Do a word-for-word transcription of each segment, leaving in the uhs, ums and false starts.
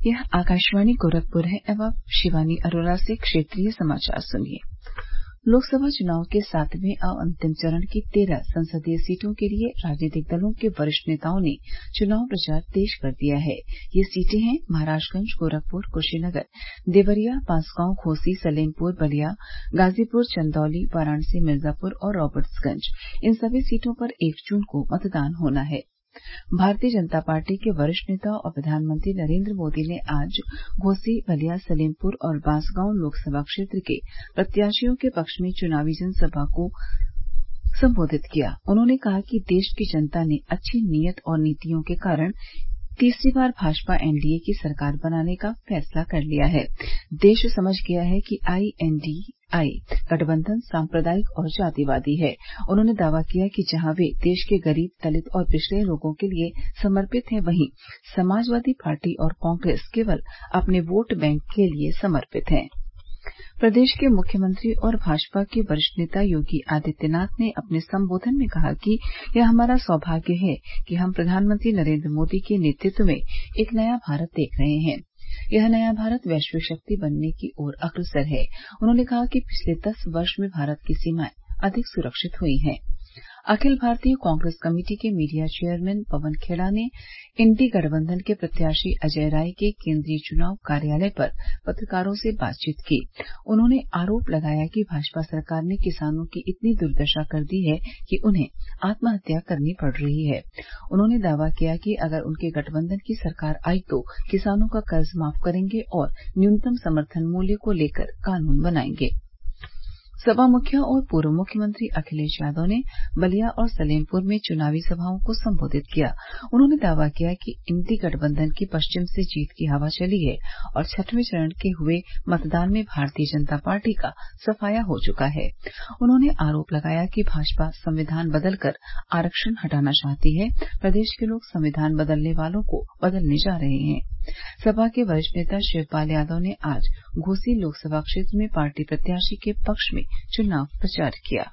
यह आकाशवाणी गोरखपुर है। अब आप शिवानी अरोरा से क्षेत्रीय समाचार सुनिए। लोकसभा चुनाव के सातवें और अंतिम चरण की तेरह संसदीय सीटों के लिए राजनीतिक दलों के वरिष्ठ नेताओं ने चुनाव प्रचार तेज कर दिया है। ये सीटें हैं महाराजगंज, गोरखपुर, कुशीनगर, देवरिया, बांसगांव, घोसी, सलेमपुर, बलिया, गाजीपुर, चंदौली, वाराणसी, मिर्जापुर और रॉबर्ट्सगंज। इन सभी सीटों पर एक जून को मतदान होना है। भारतीय जनता पार्टी के वरिष्ठ नेता और प्रधानमंत्री नरेंद्र मोदी ने आज घोसी, बलिया, सलेमपुर और बांसगांव लोकसभा क्षेत्र के प्रत्याशियों के पक्ष में चुनावी जनसभा को संबोधित किया। उन्होंने कहा कि देश की जनता ने अच्छी नीयत और नीतियों के कारण तीसरी बार भाजपा एनडीए की सरकार बनाने का फैसला कर लिया है। देश समझ गया है कि आईएनडीआई गठबंधन सांप्रदायिक और जातिवादी है। उन्होंने दावा किया कि जहां वे देश के गरीब, दलित और पिछड़े लोगों के लिए समर्पित हैं, वहीं समाजवादी पार्टी और कांग्रेस केवल अपने वोट बैंक के लिए समर्पित हैं। प्रदेश के मुख्यमंत्री और भाजपा के वरिष्ठ नेता योगी आदित्यनाथ ने अपने संबोधन में कहा कि यह हमारा सौभाग्य है कि हम प्रधानमंत्री नरेंद्र मोदी के नेतृत्व में एक नया भारत देख रहे हैं। यह नया भारत वैश्विक शक्ति बनने की ओर अग्रसर है। उन्होंने कहा कि पिछले दस वर्ष में भारत की सीमाएं अधिक सुरक्षित हुई हैं। अखिल भारतीय कांग्रेस कमेटी के मीडिया चेयरमैन पवन खेड़ा ने इंडी गठबंधन के प्रत्याशी अजय राय के केंद्रीय चुनाव कार्यालय पर पत्रकारों से बातचीत की। उन्होंने आरोप लगाया कि भाजपा सरकार ने किसानों की इतनी दुर्दशा कर दी है कि उन्हें आत्महत्या करनी पड़ रही है। उन्होंने दावा किया कि अगर उनके गठबंधन की सरकार आई तो किसानों का कर्ज माफ करेंगे और न्यूनतम समर्थन मूल्य को लेकर कानून बनाएंगे। सपा मुखिया और पूर्व मुख्यमंत्री अखिलेश यादव ने बलिया और सलेमपुर में चुनावी सभाओं को संबोधित किया। उन्होंने दावा किया कि इंडी गठबंधन की पश्चिम से जीत की हवा चली है और छठवें चरण के हुए मतदान में भारतीय जनता पार्टी का सफाया हो चुका है। उन्होंने आरोप लगाया कि भाजपा संविधान बदलकर आरक्षण हटाना चाहती है। प्रदेश के लोग संविधान बदलने वालों को बदलने जा रहे हैं। सपा के वरिष्ठ नेता शिवपाल यादव ने आज घोसी लोकसभा क्षेत्र में पार्टी प्रत्याशी के पक्ष में चुनाव प्रचार किया।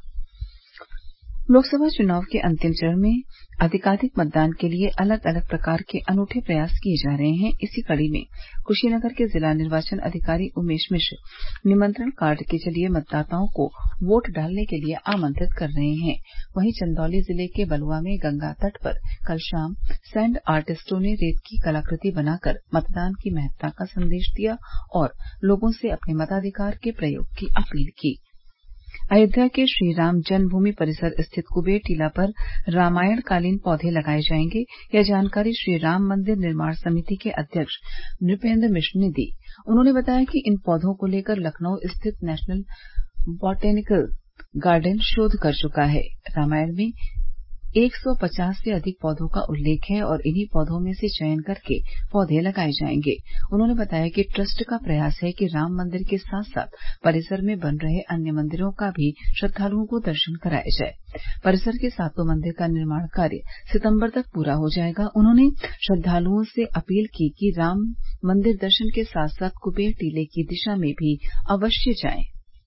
लोकसभा चुनाव के अंतिम चरण में अधिकाधिक मतदान के लिए अलग अलग प्रकार के अनूठे प्रयास किए जा रहे हैं। इसी कड़ी में कुशीनगर के जिला निर्वाचन अधिकारी उमेश मिश्र निमंत्रण कार्ड के जरिए मतदाताओं को वोट डालने के लिए आमंत्रित कर रहे हैं। वहीं चंदौली जिले के बलुआ में गंगा तट पर कल शाम सैंड आर्टिस्टों ने रेत की कलाकृति बनाकर मतदान की महत्ता का संदेश दिया और लोगों से अपने मताधिकार के प्रयोग की अपील की। अयोध्या के श्रीराम जन्मभूमि परिसर स्थित कुबेर टीला पर रामायण कालीन पौधे लगाए जाएंगे। यह जानकारी श्री राम मंदिर निर्माण समिति के अध्यक्ष नृपेंद्र मिश्र ने दी। उन्होंने बताया कि इन पौधों को लेकर लखनऊ स्थित नेशनल बॉटेनिकल गार्डन शोध कर चुका है। रामायण में एक सौ पचास से अधिक पौधों का उल्लेख है और इन्हीं पौधों में से चयन करके पौधे लगाए जाएंगे। उन्होंने बताया कि ट्रस्ट का प्रयास है कि राम मंदिर के साथ साथ परिसर में बन रहे अन्य मंदिरों का भी श्रद्धालुओं को दर्शन कराया जाए। परिसर के सातों मंदिर का निर्माण कार्य सितंबर तक पूरा हो जाएगा। उन्होंने श्रद्धालुओं से अपील की कि राम मंदिर दर्शन के साथ साथ कुबेर टीले की दिशा में भी अवश्य जाएं।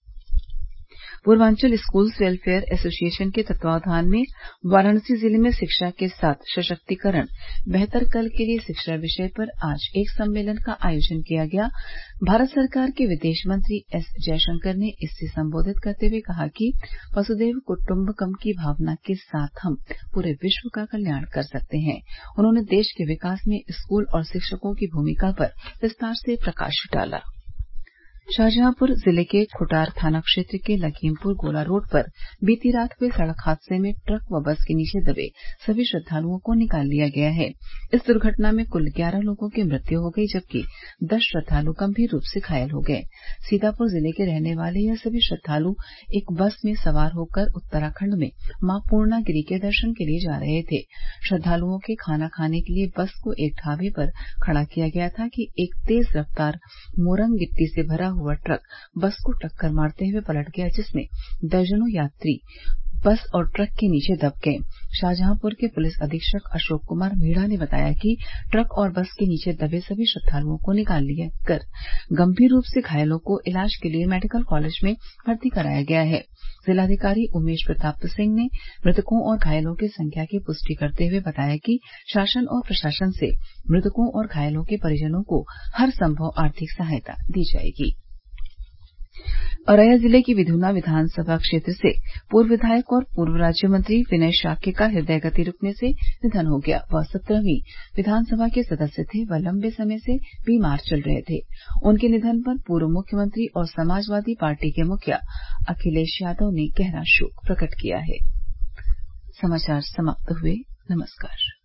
पूर्वांचल स्कूल्स वेलफेयर एसोसिएशन के तत्वावधान में वाराणसी जिले में शिक्षा के साथ सशक्तिकरण बेहतर कल के लिए शिक्षा विषय पर आज एक सम्मेलन का आयोजन किया गया। भारत सरकार के विदेश मंत्री एस जयशंकर ने इससे संबोधित करते हुए कहा कि वसुधैव कुटुम्बकम की भावना के साथ हम पूरे विश्व का कल्याण कर सकते हैं। उन्होंने देश के विकास में स्कूल और शिक्षकों की भूमिका पर विस्तार से प्रकाश डाला। शाहजहांपुर जिले के खुटार थाना क्षेत्र के लखीमपुर गोला रोड पर बीती रात हुए सड़क हादसे में ट्रक व बस के नीचे दबे सभी श्रद्धालुओं को निकाल लिया गया है। इस दुर्घटना में कुल ग्यारह लोगों की मृत्यु हो गई, जबकि दस श्रद्धालु गंभीर रूप से घायल हो गए। सीतापुर जिले के रहने वाले यह सभी श्रद्धालु एक बस में सवार होकर उत्तराखंड में मां पूर्णागिरि के दर्शन के लिए जा रहे थे। श्रद्धालुओं के खाना खाने के लिए बस को एक ढाबे पर खड़ा किया गया था कि एक तेज रफ्तार मोरंग गिट्टी से भरा हुआ ट्रक बस को टक्कर मारते हुए पलट गया, जिसमें दर्जनों यात्री बस और ट्रक के नीचे दब गए। शाहजहांपुर के पुलिस अधीक्षक अशोक कुमार मीणा ने बताया कि ट्रक और बस के नीचे दबे सभी श्रद्वालुओं को निकाल लिया कर गंभीर रूप से घायलों को इलाज के लिए मेडिकल कॉलेज में भर्ती कराया गया है। जिलाधिकारी उमेश प्रताप सिंह ने मृतकों और घायलों की संख्या की पुष्टि करते हुए बताया कि शासन और प्रशासन से मृतकों और घायलों के परिजनों को हर संभव आर्थिक सहायता दी जाएगी। औरैया जिले की विधुना विधानसभा क्षेत्र से पूर्व विधायक और पूर्व राज्य मंत्री विनय शाक्य का हृदय गति रुकने से निधन हो गया। वह सत्रहवीं विधानसभा के सदस्य थे। वह लंबे समय से बीमार चल रहे थे। उनके निधन पर पूर्व मुख्यमंत्री और समाजवादी पार्टी के मुखिया अखिलेश यादव ने गहरा शोक प्रकट किया है। समाचार समाप्त हुए। नमस्कार।